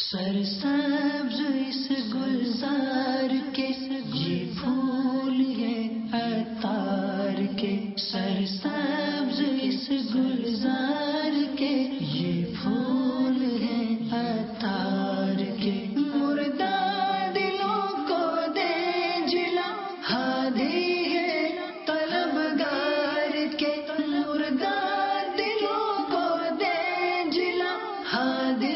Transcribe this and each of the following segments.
سرسبز اس گلزار کے یہ پھول ہے عطار کے، سرسبز اس گلزار کے یہ پھول ہے عطار کے، مردہ دلوں کو دے جلا ہادی ہے طلبگار کے، مردہ دلوں کو دے جلا ہادی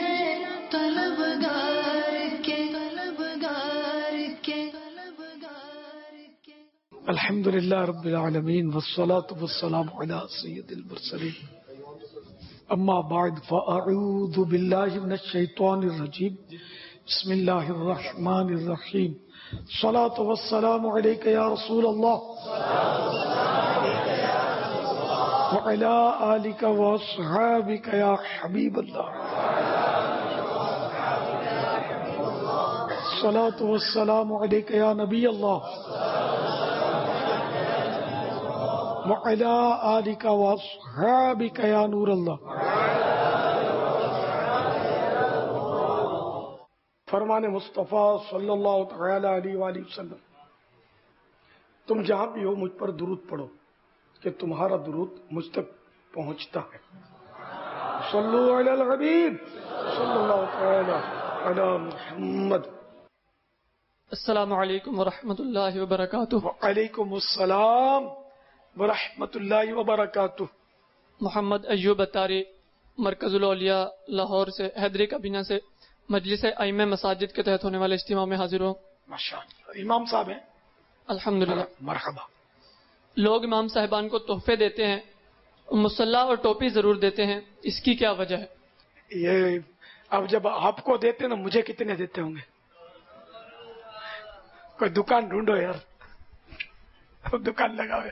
الحمد للہ رب العالمین والصلاة والسلام علی سید المرسلین، اما بعد فاعوذ باللہ من الشیطان الرجیم، بسم اللہ الرحمن الرحیم، الصلاة والسلام علیک یا رسول اللہ وعلی آلک واصحابک یا حبیب اللہ، الصلاة والسلام علیک یا نبی اللہ وعلی آلک واصحابک یا نور اللہ۔ فرمان مصطفیٰ صلی اللہ تعالی علیہ وآلہ وسلم، تم جہاں بھی ہو مجھ پر درود پڑھو کہ تمہارا درود مجھ تک پہنچتا ہے۔ صلو علی الحبیب صلی اللہ تعالی علی محمد۔ السلام علیکم ورحمۃ اللہ وبرکاتہ۔ وعلیکم السلام ورحمۃ اللہ وبرکاتہ۔ محمد ایوب اتاری، مرکز الاولیاء لاہور سے، حیدری کابینہ سے، مجلس ائمہ مساجد کے تحت ہونے والے اجتماع میں حاضر ہوں۔ ماشاءاللہ، امام صاحب ہیں؟ الحمدللہ۔ مرحبا۔ لوگ امام صاحبان کو تحفے دیتے ہیں، مصلی اور ٹوپی ضرور دیتے ہیں، اس کی کیا وجہ ہے؟ یہ اب جب آپ کو دیتے نا، مجھے کتنے دیتے ہوں گے؟ کوئی دکان ڈھونڈو یار، اب دکان لگاوے۔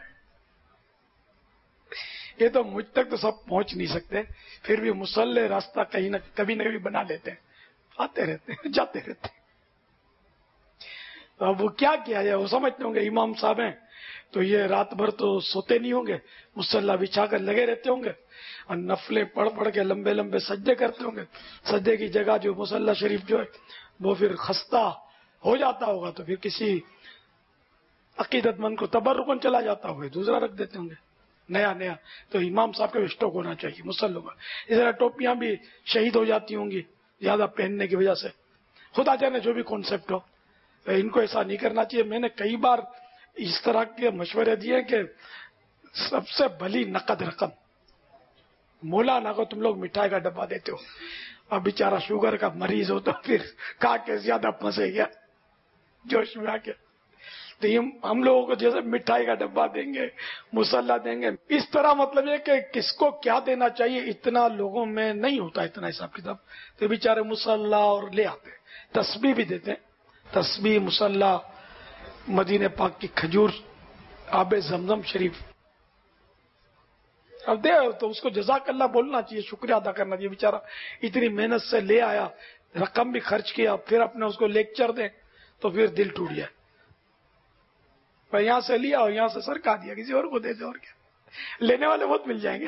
یہ تو مجھ تک تو سب پہنچ نہیں سکتے، پھر بھی مسلح راستہ کہیں نہ کبھی بنا لیتے ہیں، آتے رہتے ہیں جاتے رہتے ہیں۔ اب وہ کیا کیا جائے؟ وہ سمجھتے ہوں گے امام صاحب ہیں تو یہ رات بھر تو سوتے نہیں ہوں گے، مسلح بچھا کر لگے رہتے ہوں گے اور نفلیں پڑھ پڑھ کے لمبے لمبے سجدے کرتے ہوں گے۔ سجدے کی جگہ جو مسلح شریف جو ہے وہ پھر خستہ ہو جاتا ہوگا تو پھر کسی عقیدت مند کو تبرکن چلا جاتا ہوگا، دوسرا رکھ دیتے ہوں گے نیا۔ تو امام صاحب کا اسٹاک ہونا چاہیے مسلح کا۔ اس طرح ٹوپیاں بھی شہید ہو جاتی ہوں گی زیادہ پہننے کی وجہ سے، خدا جانے جو بھی کانسیپٹ ہو، ان کو ایسا نہیں کرنا چاہیے۔ میں نے کئی بار اس طرح کے مشورے دیے کہ سب سے بھلی نقد رقم، مولانا کو تم لوگ مٹھائی کا ڈبہ دیتے ہو، اب بیچارہ شوگر کا مریض ہو تو پھر کھا کے زیادہ پھنسے گیا جوش میں آ کے، تو ہم لوگوں کو جیسے مٹھائی کا ڈبہ دیں گے، مسلح دیں گے، اس طرح مطلب یہ کہ کس کو کیا دینا چاہیے اتنا لوگوں میں نہیں ہوتا، اتنا حساب کتاب، تو بیچارے مسلح اور لے آتے، تسبیح بھی دیتے ہیں، تسبیح، مسلح، مدینہ پاک کی کھجور، آب زمزم شریف۔ اب دے تو اس کو جزاک اللہ بولنا چاہیے، شکریہ ادا کرنا چاہیے، بیچارہ اتنی محنت سے لے آیا، رقم بھی خرچ کیا، پھر اپنے اس کو لیکچر دیں تو پھر دل ٹوٹ جائے۔ یہاں سے لیا اور یہاں سے سرکا دیا، کسی اور کو دے دے، اور کیا، لینے والے بہت مل جائیں گے۔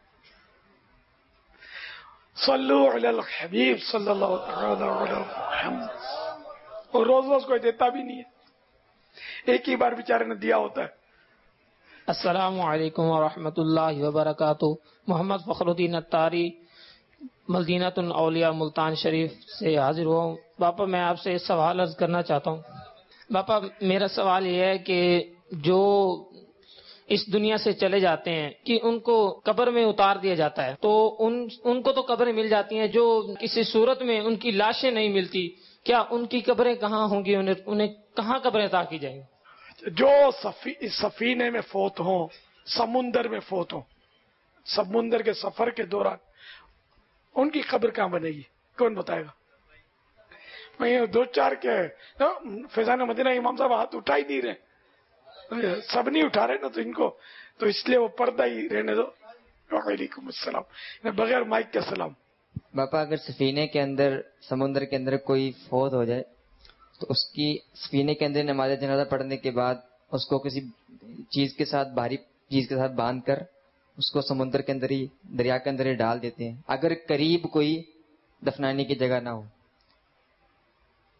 صلو علی الحبیب صلی اللہ تعالی علی محمد۔ اور روز کوئی دیتا بھی نہیں ہے، ایک ہی بار بیچارے نے دیا ہوتا ہے۔ السلام علیکم ورحمۃ اللہ وبرکاتہ۔ محمد فخر الدین اتاری، مدینہ الاولیاء ملتان شریف سے حاضر ہوں۔ باپا میں آپ سے سوال عرض کرنا چاہتا ہوں۔ باپا میرا سوال یہ ہے کہ جو اس دنیا سے چلے جاتے ہیں کہ ان کو قبر میں اتار دیا جاتا ہے، تو ان کو تو قبریں مل جاتی ہیں، جو کسی صورت میں ان کی لاشیں نہیں ملتی، کیا ان کی قبریں کہاں ہوں گی؟ انہیں کہاں قبریں عطا کی جائیں گی؟ جو سفینے میں فوت ہوں، سمندر میں فوت ہوں، سمندر کے سفر کے دوران، ان کی قبر کہاں بنے گی؟ کون بتائے گا؟ میں دو چار کے فیضان مدینہ امام صاحب ہاتھ اٹھا ہی نہیں رہے، سب نہیں اٹھا رہے نا، تو ان کو تو اس لیے وہ پردہ ہی رہنے دو۔ وعلیکم السلام، بغیر مائک کے سلام۔ باپا اگر سفینے کے اندر، سمندر کے اندر کوئی فوت ہو جائے تو اس کی سفینے کے اندر نماز جنازہ پڑھنے کے بعد اس کو کسی چیز کے ساتھ، بھاری چیز کے ساتھ باندھ کر اس کو سمندر کے اندر ہی، دریا کے اندر ہی ڈال دیتے ہیں، اگر قریب کوئی دفنانے کی جگہ نہ ہو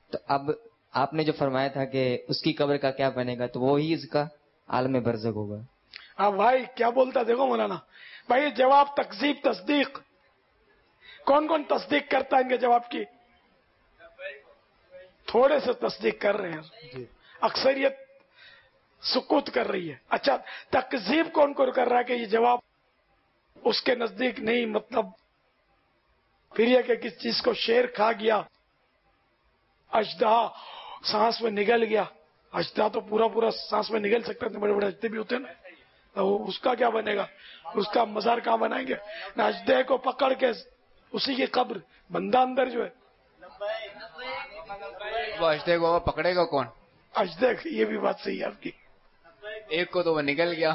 تو اب آپ نے جو فرمایا تھا کہ اس کی قبر کا کیا بنے گا، تو وہی اس کا عالم برزخ ہوگا. ہاں بھائی کیا بولتا دیکھو مولانا بھائی، جواب تکذیب تصدیق، کون کون تصدیق کرتا ہے ان کے جواب کی؟ تھوڑے سے تصدیق کر رہے ہیں، اکثریت سکوت کر رہی ہے. اچھا تکذیب کون کون کر رہا ہے کہ یہ جواب اس کے نزدیک نہیں، مطلب پھر یہ کہ کس چیز کو شیر کھا گیا، اژدہا سانس میں نگل گیا. اژدہا تو پورا پورا سانس میں نگل سکتا ہے، بڑے بڑے اژدے بھی ہوتے ہیں نا، تو اس کا کیا بنے گا؟ اس کا مزار کہاں بنائیں گے؟ نہ اژدے کو پکڑ کے اسی کی قبر، بندہ اندر جو ہے وہ اژدے کو پکڑے گا کون؟ اژدے. یہ بھی بات صحیح ہے آپ کی، ایک کو تو وہ نکل گیا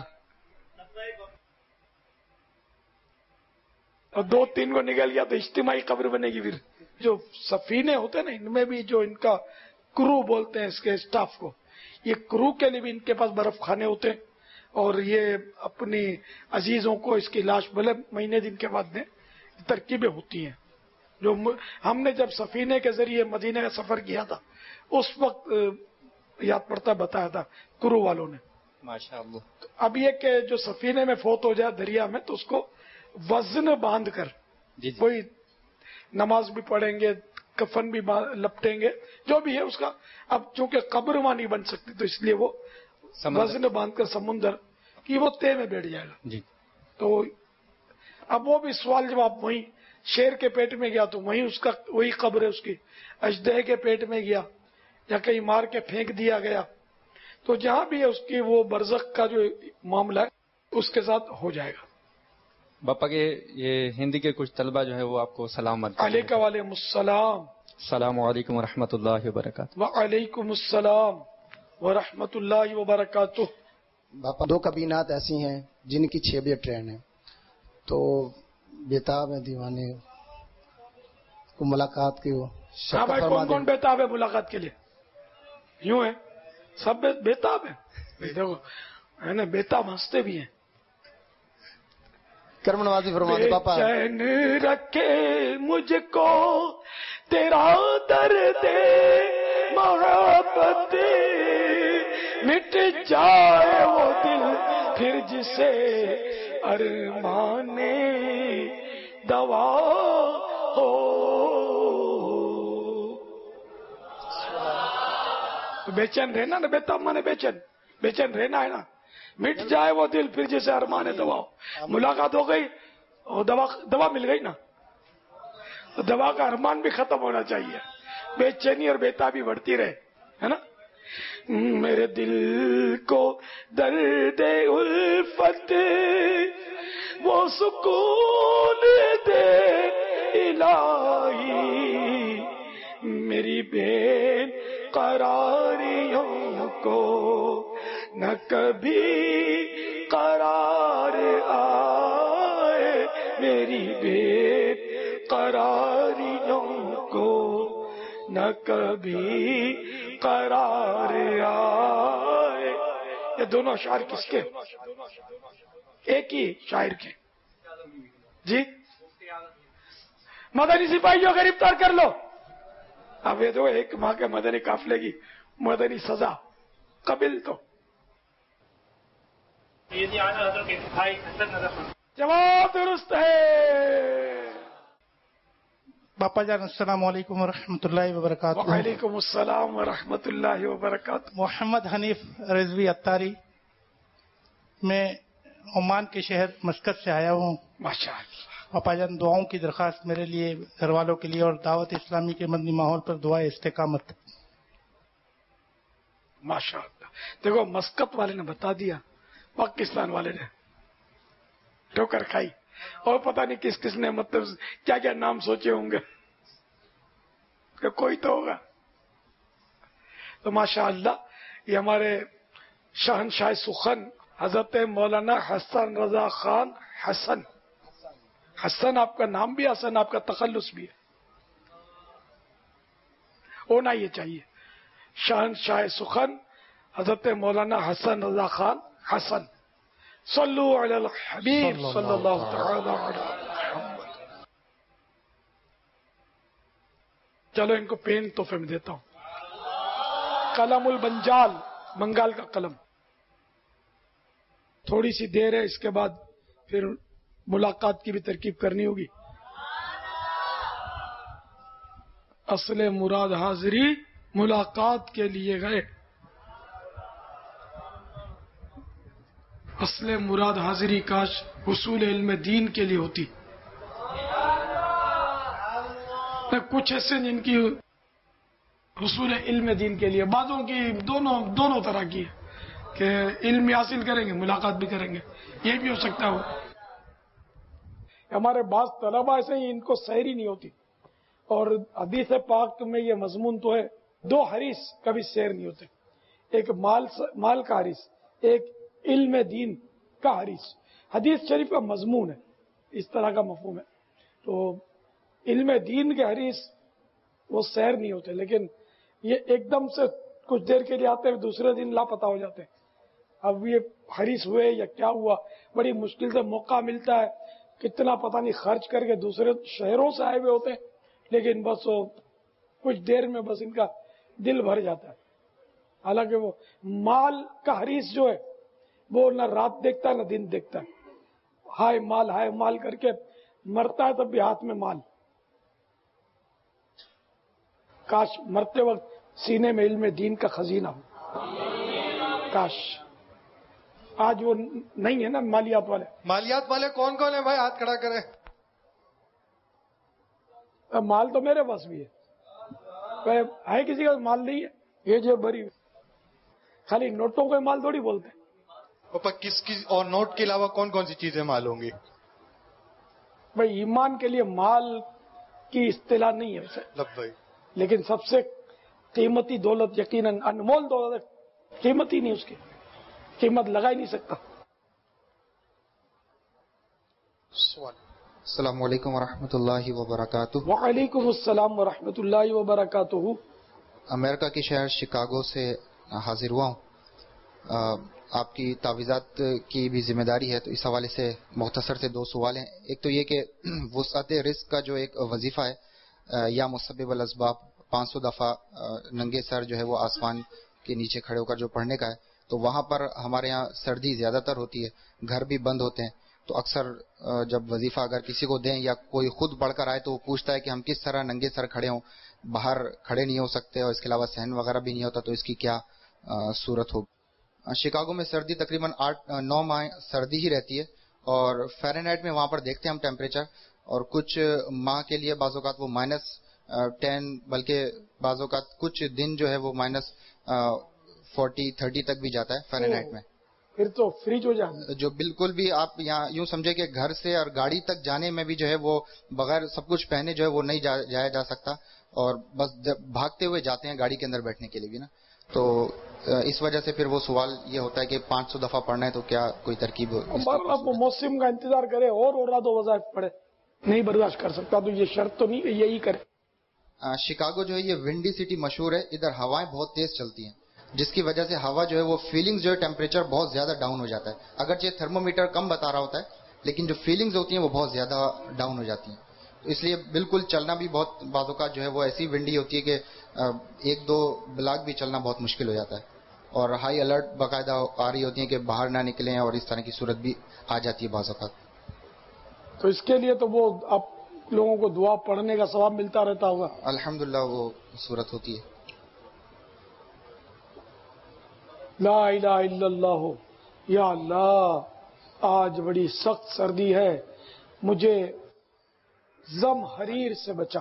اور دو تین کو نکل گیا تو اجتماعی قبر بنے گی. پھر جو سفینے ہوتے ہیں نا، ان میں بھی جو ان کا کرو بولتے ہیں اس کے اسٹاف کو، یہ کرو کے لیے بھی ان کے پاس برف خانے ہوتے ہیں، اور یہ اپنی عزیزوں کو اس کی لاش بھلے مہینے دن کے بعد دیں، ترکیبیں ہوتی ہیں. جو ہم نے جب سفینے کے ذریعے مدینے کا سفر کیا تھا اس وقت یاد پڑتا بتایا تھا کرو والوں نے. ماشاءاللہ. اب یہ کہ جو سفینے میں فوت ہو جائے دریا میں تو اس کو وزن باندھ کر کوئی نماز بھی پڑھیں گے، کفن بھی لپٹیں گے، جو بھی ہے اس کا. اب چونکہ قبر وہاں نہیں بن سکتی تو اس لیے وہ وزن باندھ کر سمندر کی وہ تے میں بیٹھ جائے گا. تو اب وہ بھی سوال جواب وہیں شیر کے پیٹ میں گیا تو وہیں اس کا وہی قبر ہے اس کی، اژدہے کے پیٹ میں گیا یا کہیں مار کے پھینک دیا گیا، تو جہاں بھی ہے اس کی وہ برزخ کا جو معاملہ ہے اس کے ساتھ ہو جائے گا. باپا کے یہ ہندی کے کچھ طلبہ جو ہے وہ آپ کو سلام علیکم وعلیکم السلام. السلام علیکم ورحمۃ اللہ وبرکاتہ. وعلیکم السلام ورحمۃ اللہ وبرکاتہ. باپا دو کابینات ایسی ہیں جن کی 6 بجے ٹرین ہے، تو بیتاب ہے دیوانے کو ملاقات کی ہو. ہاں بھائی کون کون بیتاب ہے ملاقات کے لیے؟ یوں ہے سب بیتاب ہے، دیکھو ہے نا، بیتاب ہنستے بھی ہیں. کرم نوازی فرما دے پاپا. چین رکھے مجھ کو تیرا درد محبت، مٹ جائے وہ دل پھر جسے ارمان دوا ہو. بے چین رہنا نا، بیتاب مانے بے چین رہنا ہے نا. مٹ جائے وہ دل پھر جیسے ارمان دوا ہو. ملاقات ہو گئی اور دوا مل گئی نا، تو دوا کا ارمان بھی ختم ہونا چاہیے، بے چینی اور بیتابی بڑھتی رہے، ہے نا. میرے دل کو درد الفت وہ سکون دے الہی، میری بے قراریوں کو نہ کبھی قرار آئے، میری بے قراریوں کو نہ کبھی قرار آئے. یہ دونوں اشعار کس کے؟ ایک ہی شاعر کے. جی مدنی سپاہیوں گرفتار کر لو. اب یہ جو ایک ماہ کے مدنی قافلے کی مدنی سزا قبل تو جواب درست ہے. باپا جان السلام علیکم ورحمۃ اللہ وبرکاتہ. وعلیکم السلام ورحمۃ اللہ وبرکاتہ. محمد حنیف رضوی اتاری، میں عمان کے شہر مسقط سے آیا ہوں. ماشاء اللہ. باپا جان دعاؤں کی درخواست میرے لیے، گھر والوں کے لیے اور دعوت اسلامی کے مدنی ماحول پر دعائے استقامت. ماشاء اللہ. دیکھو مسقط والے نے بتا دیا، پاکستان والے نے ٹھوکر کھائی، اور پتہ نہیں کس کس نے مطلب کیا کیا نام سوچے ہوں گے، کہ کوئی تو ہوگا. تو ماشاء اللہ یہ ہمارے شہنشاہ سخن حضرت مولانا حسن رضا خان حسن. حسن آپ کا نام بھی، حسن آپ کا تخلص بھی ہے، ہونا یہ چاہیے. شہنشاہ سخن حضرت مولانا حسن رضا خان حسن. صلو علی الحبیب صلی اللہ تعالی علی محمد. چلو ان کو پین تحفے میں دیتا ہوں. قلم البنجال، بنگال کا قلم. تھوڑی سی دیر ہے، اس کے بعد پھر ملاقات کی بھی ترکیب کرنی ہوگی. اصل مراد حاضری ملاقات کے لیے گئے. اصل مراد حاضری کاش حصول علم دین کے لیے ہوتی. کچھ ایسے جن کی حصول علم دین کے لیے، بعضوں کی دونوں طرح کی ہے کہ علم حاصل کریں گے ملاقات بھی کریں گے، یہ بھی ہو سکتا ہے. ہمارے بعض طلبہ ایسے ہی ان کو سحری نہیں ہوتی، اور حدیث پاک میں یہ مضمون تو ہے، دو حریص کبھی سیر نہیں ہوتے، ایک مال کا حریص، ایک علم دین کا حریص. حدیث شریف کا مضمون ہے، اس طرح کا مفہوم ہے. تو علم دین کے حریص وہ سیر نہیں ہوتے، لیکن یہ ایک دم سے کچھ دیر کے لیے آتے ہیں، دوسرے دن لاپتہ ہو جاتے ہیں. اب یہ حریص ہوئے یا کیا ہوا، بڑی مشکل سے موقع ملتا ہے، کتنا پتہ نہیں خرچ کر کے دوسرے شہروں سے آئے ہوئے ہوتے ہیں، لیکن بس وہ کچھ دیر میں بس ان کا دل بھر جاتا ہے. حالانکہ وہ مال کا حریص جو ہے وہ نہ رات دیکھتا ہے نہ دن دیکھتا ہے، ہائے مال کر کے مرتا ہے تب بھی ہاتھ میں مال. کاش مرتے وقت سینے میں علم دین کا خزینہ ہو. کاش. آج وہ نہیں ہے نا مالیات والے. مالیات والے کون کون ہیں بھائی؟ ہاتھ کھڑا کریں. مال تو میرے پاس بھی ہے کسی کا مال نہیں ہے. یہ جو بری خالی نوٹوں کے مال تھوڑی بولتے ہیں. کس اور نوٹ کے علاوہ کون کون سی چیزیں مال ہوں گی؟ بھائی ایمان کے لیے مال کی اصطلاح نہیں ہے ویسے، لیکن سب سے قیمتی دولت یقیناً انمول دولت، قیمت ہی نہیں، اس کی قیمت لگا ہی نہیں سکتا. السلام علیکم ورحمۃ اللہ وبرکاتہ. وعلیکم السلام ورحمۃ اللہ وبرکاتہ. امریکہ کے شہر شکاگو سے حاضر ہوا ہوں. آپ کی تعویذات کی بھی ذمہ داری ہے، تو اس حوالے سے مختصر سے 2 سوال ہیں. ایک تو یہ کہ وسعت رزق کا جو ایک وظیفہ ہے یا مسبب الاسباب 500 دفعہ ننگے سر جو ہے وہ آسمان کے نیچے کھڑے ہو کر جو پڑھنے کا ہے، تو وہاں پر ہمارے ہاں سردی زیادہ تر ہوتی ہے، گھر بھی بند ہوتے ہیں، تو اکثر جب وظیفہ اگر کسی کو دیں یا کوئی خود پڑھ کر آئے تو وہ پوچھتا ہے کہ ہم کس طرح ننگے سر کھڑے ہوں، باہر کھڑے نہیں ہو سکتے اور اس کے علاوہ صحن وغیرہ بھی نہیں ہوتا، تو اس کی کیا صورت ہوگی؟ شکاگو میں سردی تقریباً 8-9 ماہ سردی ہی رہتی ہے، اور فahrenheit میں وہاں پر دیکھتے ہیں ہم ٹیمپریچر، اور کچھ ماہ کے لیے بعض اوقات وہ -10 بلکہ بعض اوقات کچھ دن جو ہے وہ -40-30 تک بھی جاتا ہے فahrenheit میں. پھر تو فریج ہو جاتا ہے. جو بالکل بھی آپ یہاں یوں سمجھے کہ گھر سے اور گاڑی تک جانے میں بھی جو ہے وہ بغیر سب کچھ پہنے جو ہے وہ نہیں جایا جا سکتا، اور بس جب بھاگتے ہوئے جاتے ہیں گاڑی کے اندر بیٹھنے کے لیے بھی نا. تو اس وجہ سے پھر وہ سوال یہ ہوتا ہے کہ 500 دفعہ پڑھنا ہے تو کیا کوئی ترکیب ہو؟ آپ موسم کا انتظار کرے اور رات و وظائف پڑھے، نہیں برداشت کر سکتا تو یہ شرط تو نہیں کہ یہی کرے. شکاگو جو ہے یہ ونڈی سٹی مشہور ہے، ادھر ہوائیں بہت تیز چلتی ہیں، جس کی وجہ سے ہوا جو ہے وہ فیلنگز جو ہے ٹیمپریچر بہت زیادہ ڈاؤن ہو جاتا ہے. اگرچہ تھرمومیٹر کم بتا رہا ہوتا ہے لیکن جو فیلنگز ہوتی ہیں وہ بہت زیادہ ڈاؤن ہو جاتی ہیں. تو اس لیے بالکل چلنا بھی بہت بعض اوقات جو ہے وہ ایسی ونڈی ہوتی ہے کہ 1-2 بلاک بھی چلنا بہت مشکل ہو جاتا ہے، اور ہائی الرٹ باقاعدہ آ رہی ہوتی ہیں کہ باہر نہ نکلیں، اور اس طرح کی صورت بھی آ جاتی ہے بعض اوقات. تو اس کے لیے تو وہ آپ لوگوں کو دعا پڑھنے کا ثواب ملتا رہتا ہوگا. الحمدللہ وہ صورت ہوتی ہے. لا الہ الا اللہ. یا اللہ آج بڑی سخت سردی ہے، مجھے زمہریر سے بچا.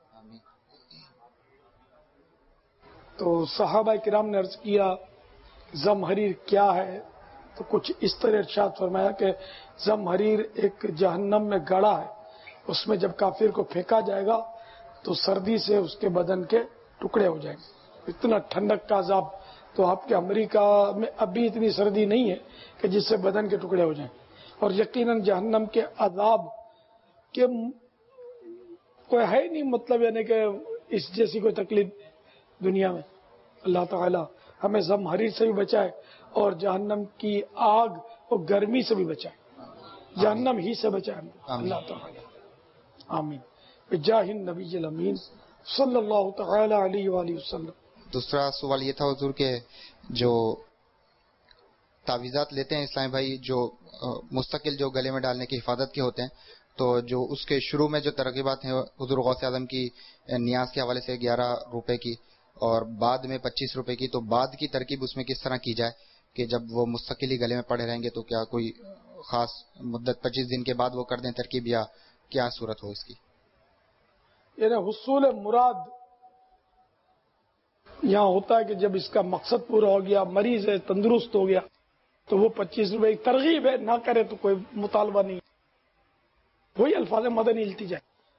تو صحابہ کرام نے عرض کیا زمہریر کیا ہے؟ تو کچھ اس طرح ارشاد فرمایا کہ زمہریر ایک جہنم میں گڑا ہے، اس میں جب کافر کو پھینکا جائے گا تو سردی سے اس کے بدن کے ٹکڑے ہو جائیں گے. اتنا ٹھنڈک کا عذاب. تو آپ کے امریکہ میں ابھی اتنی سردی نہیں ہے کہ جس سے بدن کے ٹکڑے ہو جائیں، اور یقیناً جہنم کے عذاب کے کوئی ہے نہیں، مطلب یعنی کہ اس جیسی کوئی تکلیف دنیا میں. اللہ تعالی ہمیں زمہریر سے بھی بچائے اور جہنم کی آگ اور گرمی سے بھی بچائے، جہنم ہی سے بچائے اللہ تعالی. آمین. بجاہ النبی الامین صلی اللہ تعالی علیہ وآلہ وسلم. دوسرا سوال یہ تھا حضور کہ جو تعویذات لیتے ہیں اسلامی بھائی جو مستقل جو گلے میں ڈالنے کی حفاظت کے ہوتے ہیں، تو جو اس کے شروع میں جو ترغیبات ہیں حضور غوث اعظم کی نیاز کے حوالے سے 11 روپے کی اور بعد میں 25 روپے کی، تو بعد کی ترکیب اس میں کس طرح کی جائے کہ جب وہ مستقل ہی گلے میں پڑے رہیں گے تو کیا کوئی خاص مدت 25 دن کے بعد وہ کر دیں ترکیب، یا کیا صورت ہو اس کی؟ یعنی حصول مراد یہاں ہوتا ہے کہ جب اس کا مقصد پورا ہو گیا، مریض ہے تندرست ہو گیا، تو وہ 25 روپے ایک ترغیب ہے، نہ کرے تو کوئی مطالبہ نہیں، وہی الفاظ مدنی التجا۔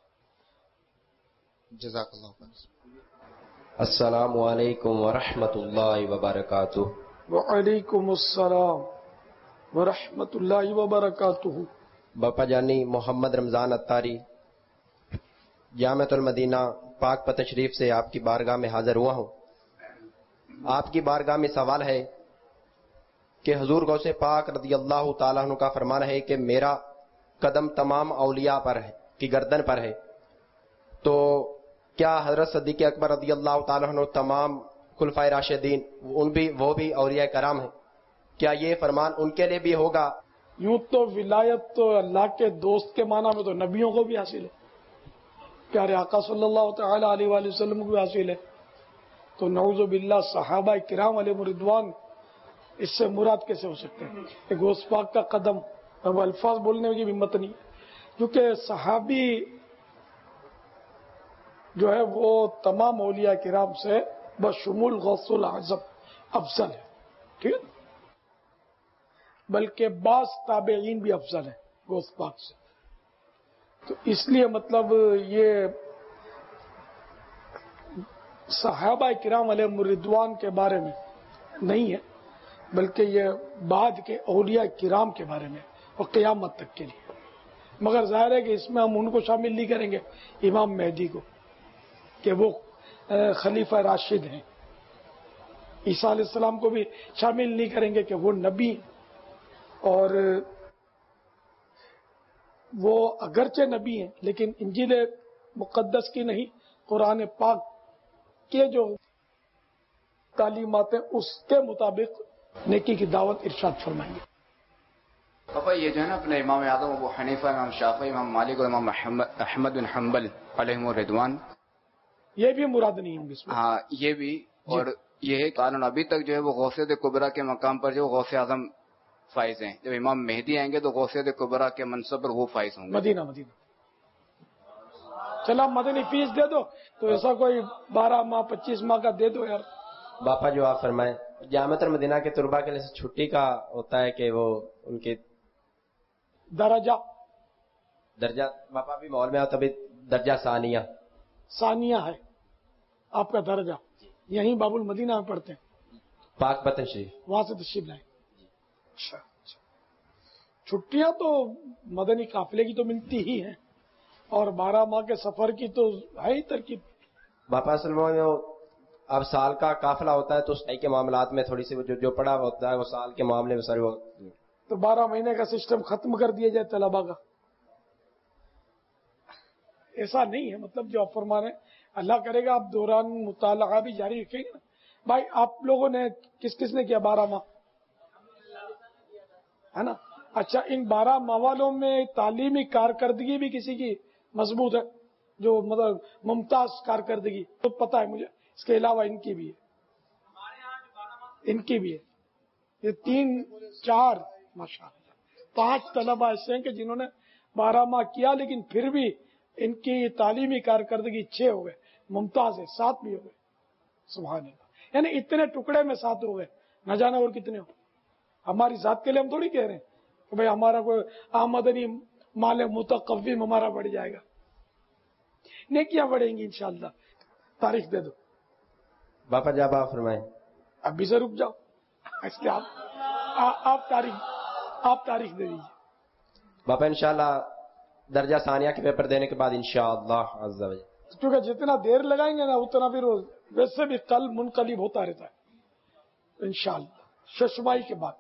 جزاک اللہ خیر۔ السلام علیکم ورحمۃ اللہ وبرکاتہ۔ وعلیکم السلام ورحمۃ اللہ وبرکاتہ۔ باپا جانی محمد رمضان اتاری جامعۃ المدینہ پاک پتہ شریف سے آپ کی بارگاہ میں حاضر ہوا ہوں۔ آپ کی بارگاہ میں سوال ہے کہ حضور غوث پاک رضی اللہ تعالیٰ عنہ کا فرمان ہے کہ میرا قدم تمام اولیاء پر ہے کی گردن پر ہے، تو کیا حضرت صدیق اکبر رضی اللہ تعالیٰ عنہ تمام خلفائے راشدین وہ بھی اولیاء کرام ہیں، کیا یہ فرمان ان کے لیے بھی ہوگا؟ یوں تو ولایت تو اللہ کے دوست کے معنی میں تو نبیوں کو بھی حاصل ہے، پیارے آقا صلی اللہ تعالی علیہ وآلہ وسلم کو بھی حاصل ہے، تو نعوذ باللہ صحابہ کرام علیہ رضوان اس سے مراد کیسے ہو سکتے ہیں؟ ایک غوث پاک کا قدم، اب الفاظ بولنے کی بھی ہمت نہیں، کیونکہ صحابی جو ہے وہ تمام اولیاء کرام سے بشمول غوث الاعظم افضل ہے، ٹھیک ہے، بلکہ بعض تابعین بھی افضل ہیں غوث پاک سے، تو اس لیے مطلب یہ صحابہ کرام علیہ رضوان کے بارے میں نہیں ہے، بلکہ یہ بعد کے اولیاء کرام کے بارے میں اور قیامت تک کے لیے، مگر ظاہر ہے کہ اس میں ہم ان کو شامل نہیں کریں گے امام مہدی کو کہ وہ خلیفہ راشد ہیں، عیسیٰ علیہ السلام کو بھی شامل نہیں کریں گے کہ وہ نبی، اور وہ اگرچہ نبی ہیں لیکن انجیل مقدس کی نہیں، قرآن پاک کے جو تعلیمات ہیں اس کے مطابق نیکی کی دعوت ارشاد فرمائیں گے۔ پاپا یہ جو ہے نا اپنے امام اعظم ابو حنیفہ، امام شافعی، امام مالک اور امام احمد بن حنبل علیہم الرضوان، یہ بھی مراد نہیں ہے اس میں۔ ہاں یہ بھی، اور یہ ہے قانون ابھی تک جو ہے وہ غوثیت کبریٰ کے مقام پر جو غوث اعظم فائز ہیں، جب امام مہدی آئیں گے تو غوثیت کبریٰ کے منصب پر وہ فائز ہوں گے۔ مدینہ چلا مدنی فیس دے دو تو ایسا کوئی 12 ماہ 25 ماہ کا دے دو یار۔ باپا جو آپ فرمائیں، جامعۃ المدینہ کے طلباء کے لیے چھٹی کا ہوتا ہے کہ وہ ان کے درجہ باپا بھی ماحول میں ہو تبھی درجہ ثانیہ ہے آپ کا درجہ، یہیں باب المدینہ میں پڑھتے ہیں، پاک پتن شریف، وہاں سے تشریف لائیں۔ اچھا، چھٹیاں تو مدنی قافلے کی تو ملتی ہی ہیں، اور 12 ماہ کے سفر کی تو ہے ہی ترکیب۔ باپا اصل میں اب سال کا قافلہ ہوتا ہے تو اس کے معاملات میں تھوڑی سی جو پڑا ہوتا ہے وہ سال کے معاملے میں سر وہ تو 12 مہینے کا سسٹم ختم کر دیا جائے طلبا کا، ایسا نہیں ہے، مطلب جو آپ فرمانے اللہ کرے گا آپ دوران مطالعہ بھی جاری رکھیں گے نا۔ بھائی آپ لوگوں نے کس نے کیا 12 ماہ ہے نا؟ اچھا، ان 12 ماہ والوں میں تعلیمی کارکردگی بھی کسی کی مضبوط ہے جو مطلب ممتاز کارکردگی تو پتہ ہے مجھے، اس کے علاوہ ان کی بھی ہے، یہ 3-4 ماشاءاللہ 5 طلبہ ایسے ہیں کہ جنہوں نے 12 ماہ کیا لیکن پھر بھی ان کی تعلیمی کارکردگی 6 ہو گئے، ممتاز ہے 7 بھی ہو گئے، سبحان اللہ، یعنی اتنے ٹکڑے میں 7 ہو گئے، نہ جانا اور کتنے ہو۔ ہماری ذات کے لیے ہم تھوڑی کہہ رہے ہیں کہ بھائی ہمارا کوئی آمدنی مال متقوم ہمارا بڑھ جائے گا، نیکیاں بڑھیں گی انشاءاللہ۔ تاریخ دے دو باپا جب آپ فرمائیں، ابھی سے رک جاؤ، اس لیے آپ تاریخ دے دیجیے۔ باپا انشاءاللہ درجہ ثانیہ کے پیپر دینے کے بعد انشاءاللہ عز و جل، کیونکہ جتنا دیر لگائیں گے نا اتنا پھر ویسے بھی قلب منقلب ہوتا رہتا ہے انشاءاللہ، ششمائی کے بعد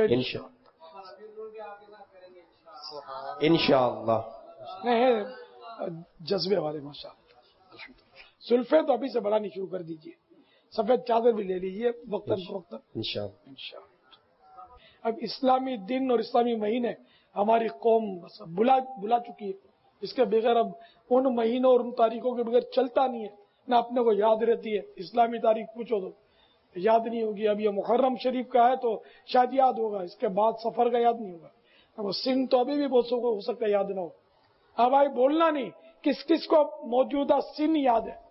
انشاءاللہ نہیں جذبے والے ماشاءاللہ۔ سلفے تو ابھی سے بڑھانی شروع کر دیجئے، सफेद चादर भी ले लीजिए वक्तन फवक्तन इंशाअल्लाह। अब इस्लामी दिन और इस्लामी महीने हमारी कौम बुला चुकी है। इसके बगैर अब उन महीनों और उन तारीखों के बगैर चलता नहीं है, ना अपने को याद रहती है। इस्लामी तारीख पूछो तो याद नहीं होगी। अब ये मुहर्रम शरीफ का है तो शायद याद होगा, इसके बाद सफर का याद नहीं होगा। अब सिंह तो अभी भी बहुत हो सकता है याद ना हो। अब भाई बोलना नहीं, किस किस को मौजूदा सिन याद है?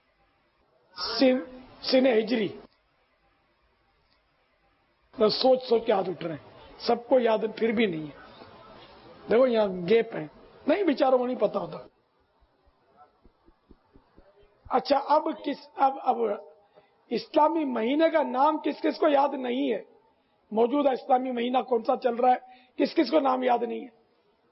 सिन हिजरी तो सोच के हाथ उठ रहे हैं, सबको याद है फिर भी नहीं है। देखो यहाँ गैप है, नहीं बेचारों को नहीं पता होता। अच्छा अब इस्लामी महीने का नाम किस किस को याद नहीं है? मौजूदा इस्लामी महीना कौन सा चल रहा है, किस किस को नाम याद नहीं है?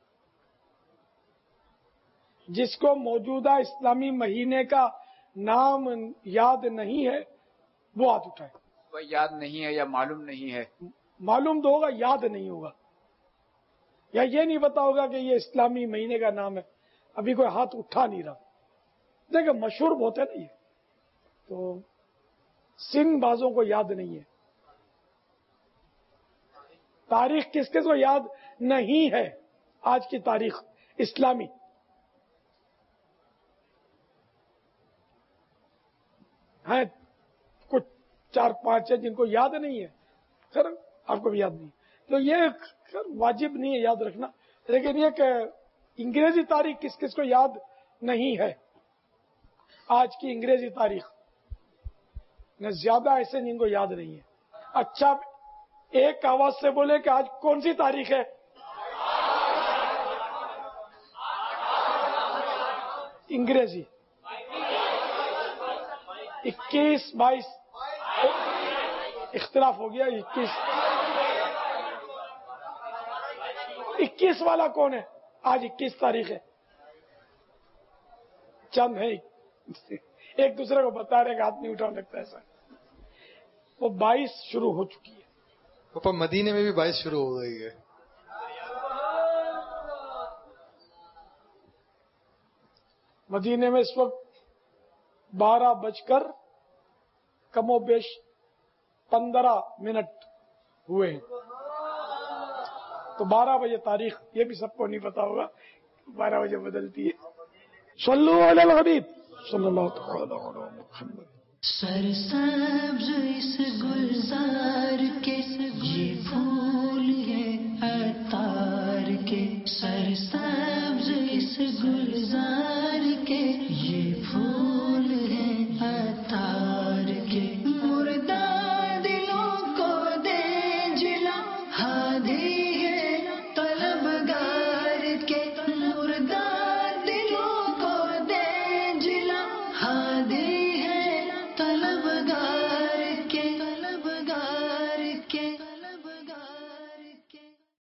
जिसको मौजूदा इस्लामी महीने का नाम याद नहीं है वो हाथ उठाए। वह याद नहीं है या मालूम नहीं है? मालूम तो होगा, याद नहीं होगा, या ये नहीं पता होगा कि ये इस्लामी महीने का नाम है। अभी कोई हाथ उठा नहीं रहा। देखो मशहूर बहुत है ना ये, तो सिंह बाजों को याद नहीं है। तारीख किस किस को याद नहीं है? आज की तारीख इस्लामी है, कुछ 4-5 है जिनको याद नहीं है। खैर आपको भी याद नहीं, तो ये वाजिब नहीं है याद रखना। लेकिन ये कि अंग्रेजी तारीख किस किस को याद नहीं है? आज की अंग्रेजी तारीख न ज्यादा ऐसे जिनको याद नहीं है। अच्छा एक आवाज से बोले कि आज कौन सी तारीख है? अंग्रेजी 21, 22 इख्तिलाफ हो गया। 21 वाला कौन है? आज 21 तारीख है। चंद है एक दूसरे को बता रहे, हाथ नहीं उठा सकता ऐसा। वो 22 शुरू हो चुकी है। पापा मदीने में भी 22 शुरू हो गई है। मदीने में इस वक्त 12 बजकर कमोबेश 15 मिनट हुए हैं। तो 12 बजे तारीख, ये भी सबको नहीं पता होगा, 12 बजे बदलती है। सल्लु अलल हबीब सल्लल्लाहु अलैहि वसल्लम। सरसब्ज इस गुलजार के ये फूल है अतार के, सरसब्ज इस गुलजार के ये फूल है अतार के। मुर्दा दिलों को दे जिला हादी है तलबगार के, मुर्दा दिलों को दे जिला हादी है तलबगार